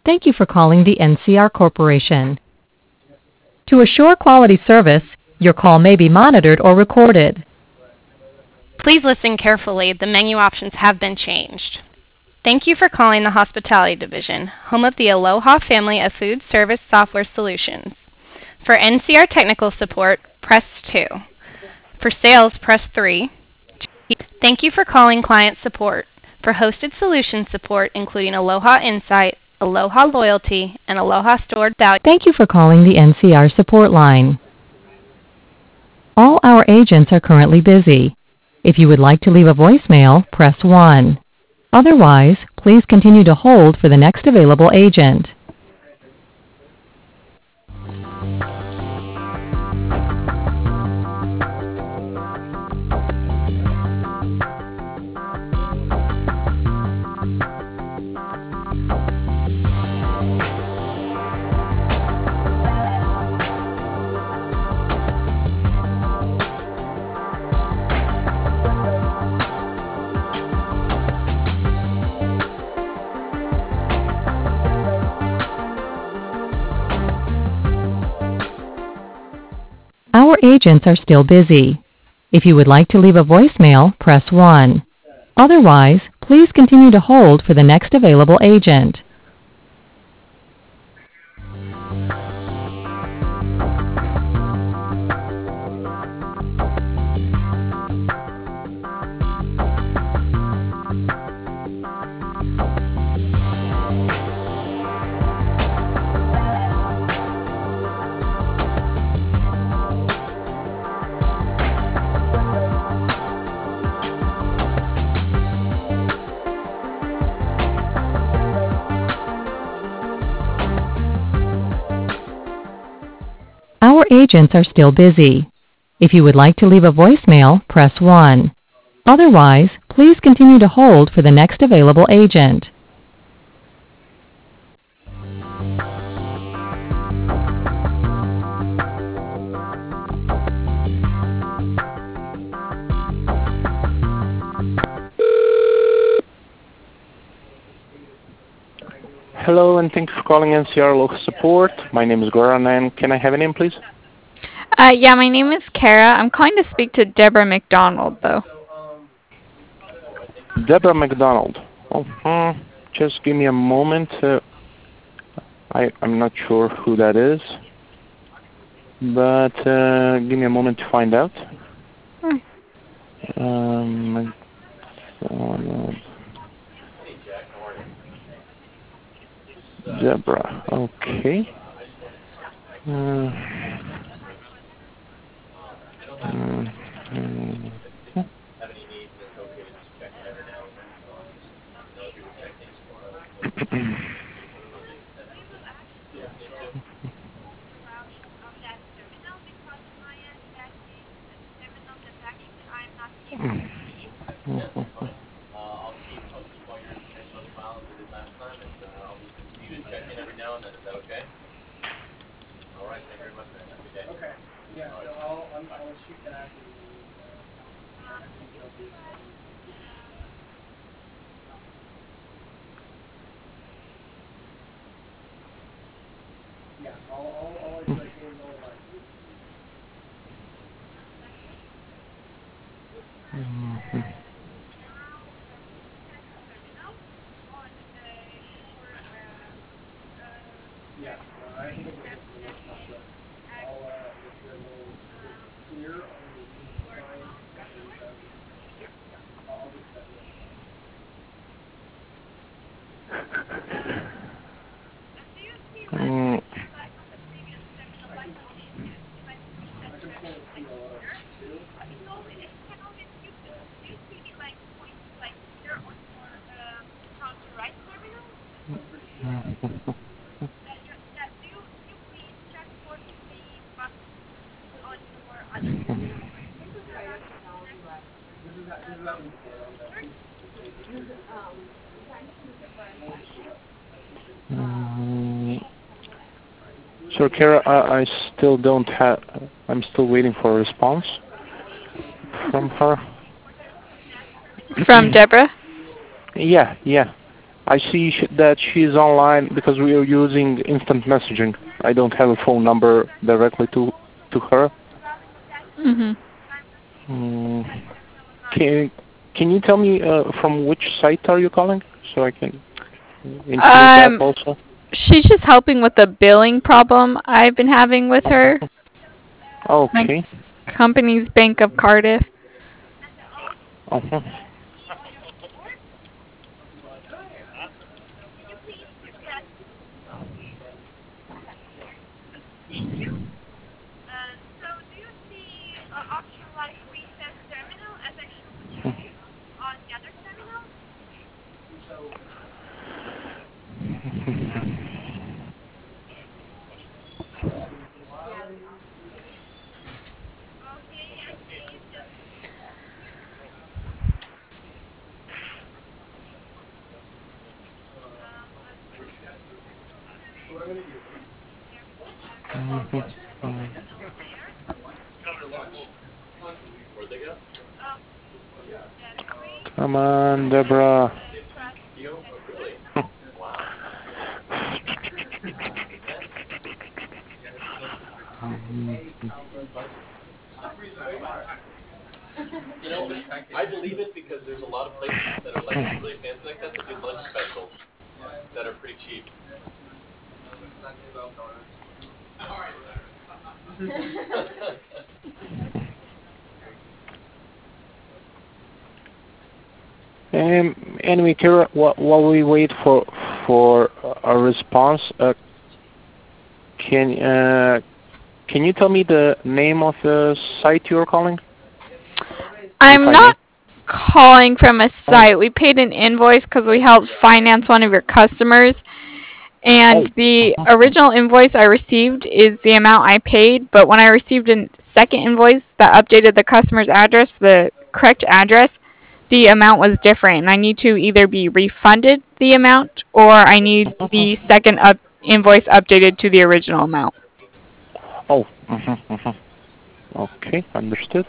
Thank you for calling the NCR Corporation. To assure quality service, your call may be monitored or recorded. Please listen carefully. The menu options have been changed. Thank you for calling the Hospitality Division, home of the Aloha family of food service software solutions. For NCR technical support, press 2. For sales, press 3. Thank you for calling client support. For hosted solution support, including Aloha Insight, Aloha Loyalty, and Aloha Stored Value. Thank you for calling the NCR support line. All our agents are currently busy. If you would like to leave a voicemail, press 1. Otherwise, please continue to hold for the next available agent. Our agents are still busy. If you would like to leave a voicemail, press 1. Otherwise, please continue to hold for the next available agent. Our agents are still busy. If you would like to leave a voicemail, press 1. Otherwise, please continue to hold for the next available agent. Hello, and thank you for calling NCR Local Support. My name is Goran, and can I have a name, please? Yeah, my name is Kara. I'm calling to speak to Deborah McDonald, though. Deborah McDonald. Just give me a moment. I'm not sure who that is, but give me a moment to find out. McDonald. Deborah. Okay. So, Kara, I still don't have. I'm still waiting for a response from her. From Deborah? Yeah. I see that she's online because we are using instant messaging. I don't have a phone number directly to her. Mhm. Mm, can you tell me from which site are you calling so I can include that Um, also? she's just helping with the billing problem I've been having with her. My Okay. company's Bank of Cardiff. Uh-huh. Come on, Deborah. Anyway, Kira, while we wait for a response, can can you tell me the name of the site you're calling, if I'm I may? not calling from a Oh, site. We paid an invoice because we helped finance one of your customers. oh. And the original invoice I received is the amount I paid, but when I received a second invoice that updated the customer's address, the correct address, the amount was different. And I need to either be refunded the amount or I need the second invoice updated to the original amount. Oh. Okay, understood.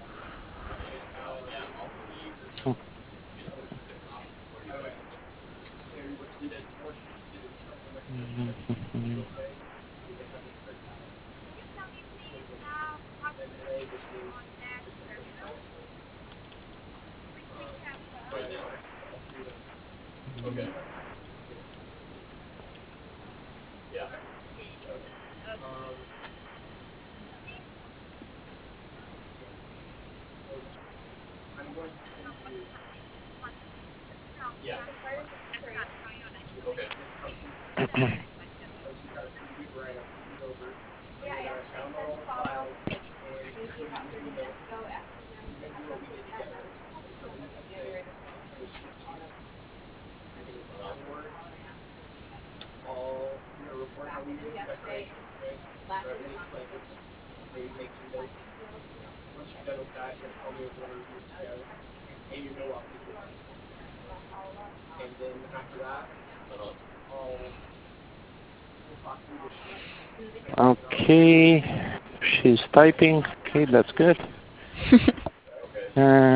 Okay, she's typing. Okay, that's good. Uh,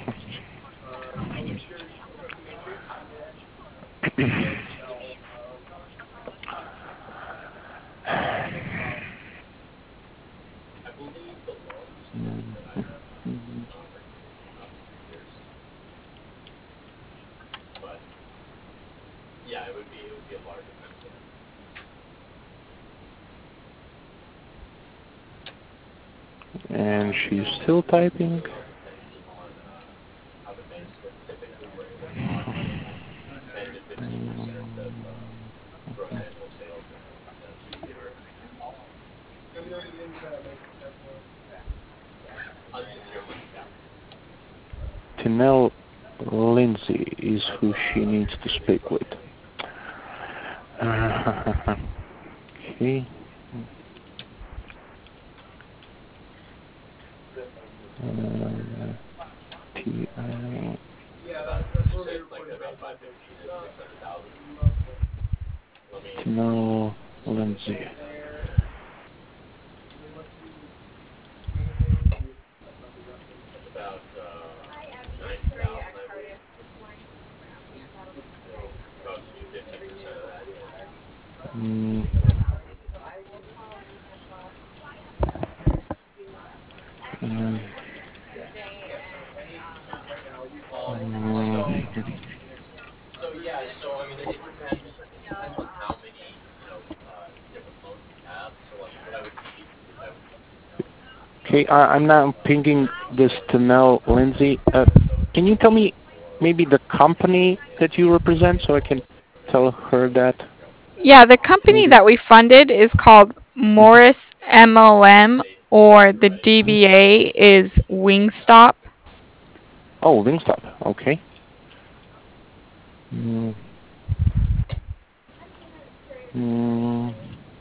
and she's still typing. Tinel Lindsay is who she needs to speak with. Okay. T-I-L. Tinel Lindsay. Okay, I'm now pinging this to Nell Lindsay. Can you tell me maybe the company that you represent so I can tell her that? Yeah, the company Maybe. that we funded is called Mhm. Morris MLM, or the Mhm. DBA is Wingstop. Oh, Wingstop. Okay. Mm. Mm.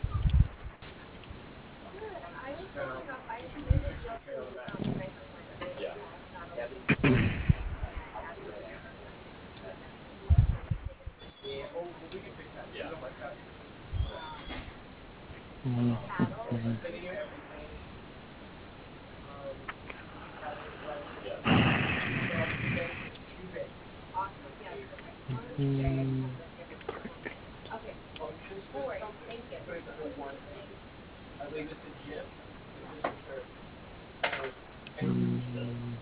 Mm. Mm. Mm.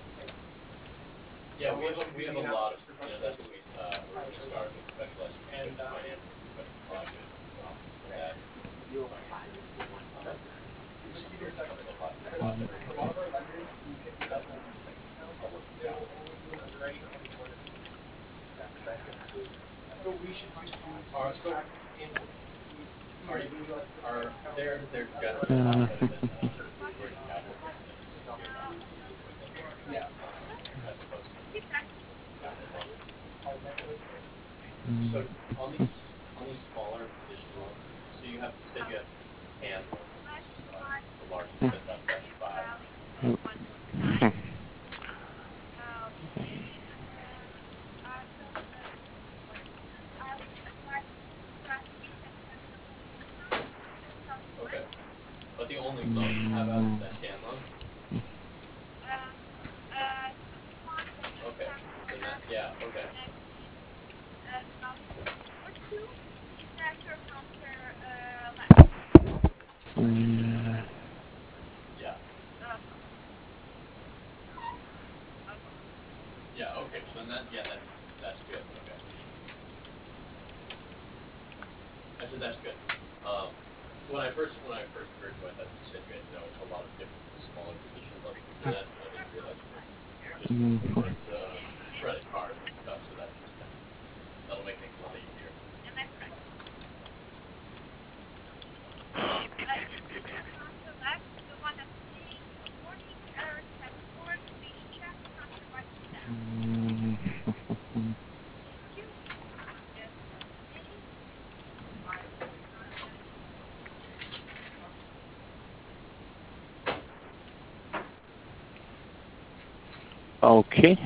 Okay.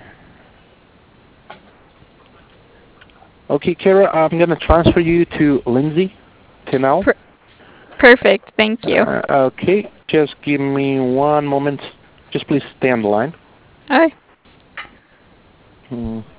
Okay, Kara, I'm going to transfer you to Lindsay Tinell. Perfect. Thank you. Okay, just give me one moment. Just please stay on the line. Okay. Mhm.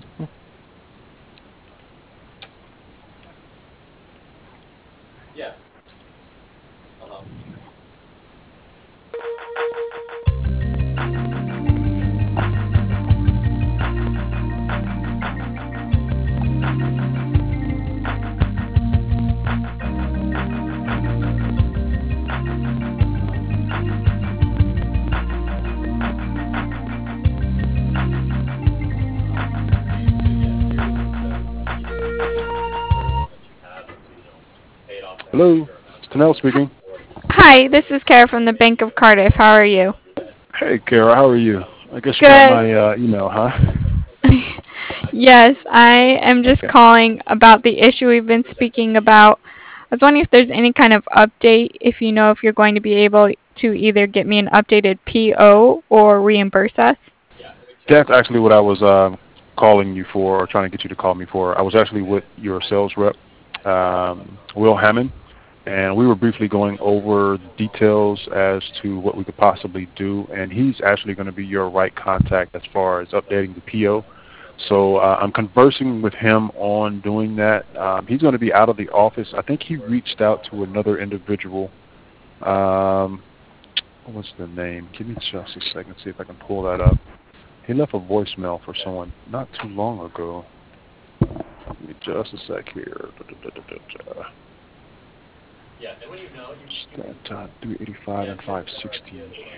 Hello, it's Tanel speaking. Hi, this is Kara from the Bank of Cardiff. How are you? Hey, Kara, how are you? I guess you got Good. my email, huh? Yes, I am just Okay. calling about the issue we've been speaking about. I was wondering if there's any kind of update, if you know if you're going to be able to either get me an updated PO or reimburse us. That's actually what I was calling you for, or trying to get you to call me for. I was actually with your sales rep, Will Hammond, and we were briefly going over the details as to what we could possibly do, and he's actually going to be your right contact as far as updating the PO. So I'm conversing with him on doing that. He's going to be out of the office. I think he reached out to another individual. What's the name? Give me just a second, see if I can pull that up. He left a voicemail for someone not too long ago. Give me just a sec here. That 385 and 560.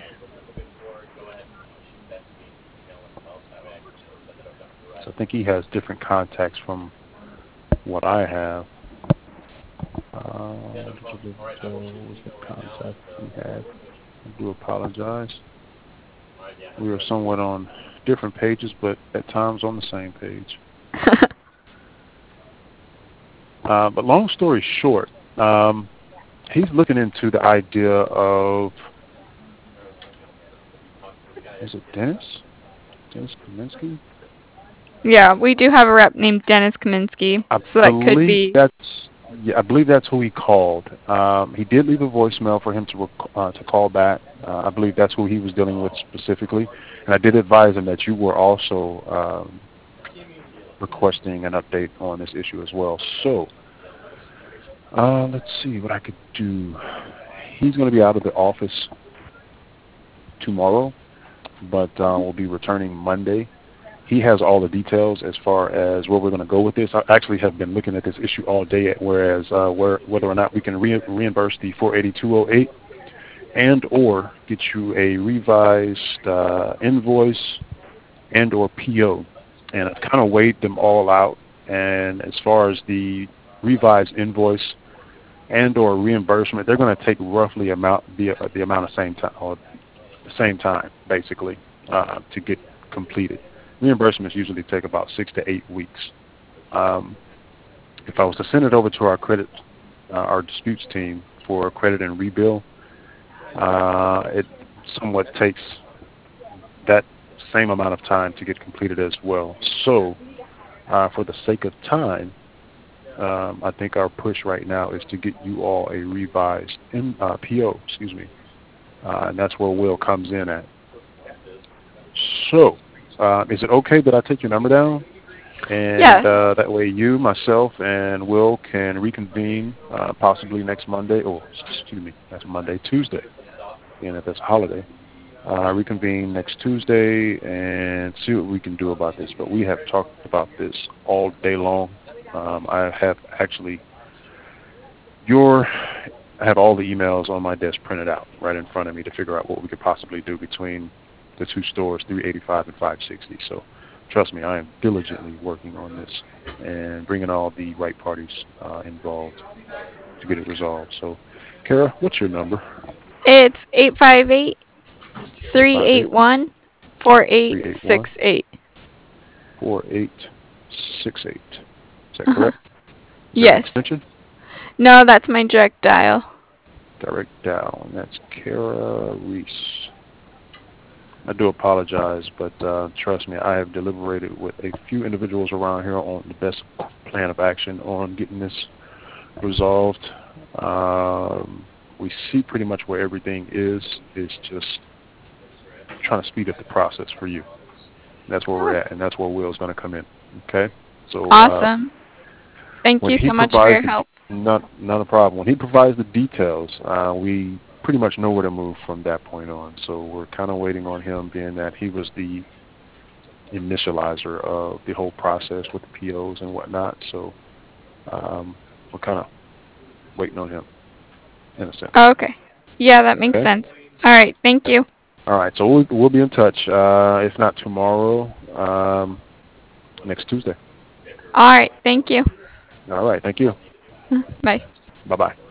So I think he has different contacts from what I have. What was the contact he had? I do apologize. We are somewhat on different pages, but at times on the same page. But long story short, he's looking into the idea of, is it Dennis? Dennis Kaminsky? Yeah, we do have a rep named Dennis Kaminsky, so that could be. I believe that's who he called. He did leave a voicemail for him to call back. I believe that's who he was dealing with specifically. And I did advise him that you were also requesting an update on this issue as well. So let's see what I could do. He's going to be out of the office tomorrow, but will be returning Monday. He has all the details as far as where we're going to go with this. I actually have been looking at this issue all day, whereas whether or not we can reimburse the $482.08 and or get you a revised invoice and or PO. And I've kind of weighed them all out. And as far as the revised invoice and or reimbursement, they're going to take roughly the amount of same time, basically, to get completed. Reimbursements usually take about 6 to 8 weeks. If I was to send it over to our disputes team for credit and rebill, it somewhat takes that same amount of time to get completed as well. So, for the sake of time, I think our push right now is to get you all a revised PO, and that's where Will comes in at. So, is it okay that I take your number down? And yes. That way you, myself, and Will can reconvene possibly next Monday, Tuesday, being that that's a holiday. Reconvene next Tuesday and see what we can do about this. But we have talked about this all day long. I have actually I have all the emails on my desk printed out right in front of me to figure out what we could possibly do between the two stores, 385 and 560. So trust me, I am diligently working on this and bringing all the right parties involved to get it resolved. So, Kara, what's your number? It's 858-381-4868. 4868. Is that correct? Yes. Extension? No, that's my direct dial. Direct dial, and that's Kara Reese. I do apologize, but trust me, I have deliberated with a few individuals around here on the best plan of action on getting this resolved. We see pretty much where everything is. It's just trying to speed up the process for you. That's where we're at, and that's where Will's going to come in. Okay? So awesome. Thank you so much for your help. Not a problem. When he provides the details, we pretty much know where to move from that point on. So we're kind of waiting on him, being that he was the initializer of the whole process with the POs and whatnot. So we're kind of waiting on him, in a sense. Okay. Yeah, that makes sense. All right. Thank you. All right. So we'll be in touch. If not tomorrow, next Tuesday. All right. Thank you. All right. Thank you. Bye. Bye-bye.